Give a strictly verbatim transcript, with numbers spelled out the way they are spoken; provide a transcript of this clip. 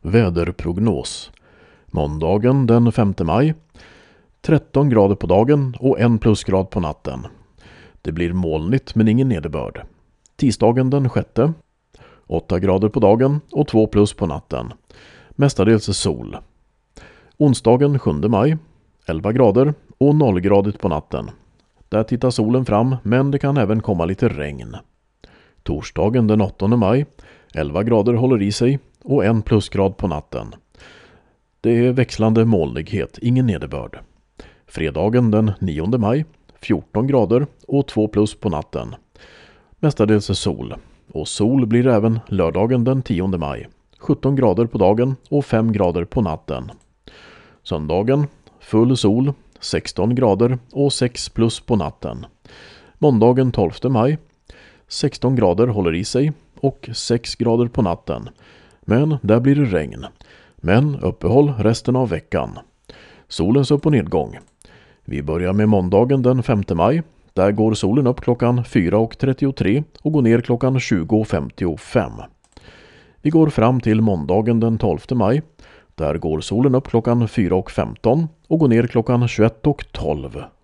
Väderprognos. Måndagen den femte maj. tretton grader på dagen och en plusgrad på natten. Det blir molnigt men ingen nederbörd. Tisdagen den sjätte. åtta grader på dagen och två plus på natten. Mestadels sol. Onsdagen sjunde maj. elva grader och nollgradigt på natten. Där tittar solen fram, men det kan även komma lite regn. Torsdagen den åttonde maj. elva grader håller i sig och en plusgrad på natten. Det är växlande molnighet, ingen nederbörd. Fredagen den nionde maj. fjorton grader och två plus på natten. Mestadels sol. Och sol blir även lördagen den tionde maj. sjutton grader på dagen och fem grader på natten. Söndagen full sol, sexton grader och sex plus på natten. Måndagen tolfte maj. sexton grader håller i sig och sex grader på natten. Men där blir det regn. Men uppehåll resten av veckan. Solens upp- och nedgång. Vi börjar med måndagen den femte maj. Där går solen upp klockan fyra och trettiotre och går ner klockan tjugo och femtiofem. Vi går fram till måndagen den tolfte maj. Där går solen upp klockan fyra och femton och går ner klockan tjugoett och tolv.